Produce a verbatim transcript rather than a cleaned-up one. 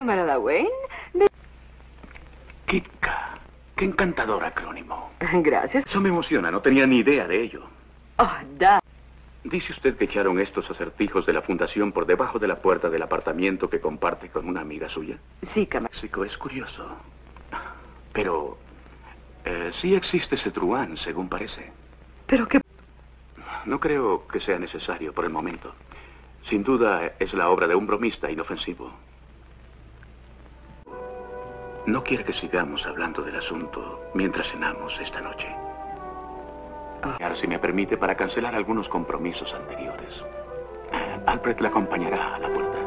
Camarada Wayne. Kitka. Qué encantador acrónimo. Gracias. Eso me emociona. No tenía ni idea de ello. Oh, da. Dice usted que echaron estos acertijos de la fundación por debajo de la puerta del apartamento que comparte con una amiga suya. Sí, camarada. México es curioso. Pero eh, sí existe ese truán, según parece. ¿Pero qué? No creo que sea necesario por el momento. Sin duda es la obra de un bromista inofensivo. No quiere que sigamos hablando del asunto mientras cenamos esta noche. Ahora, si me permite, para cancelar algunos compromisos anteriores. Alfred la acompañará a la puerta.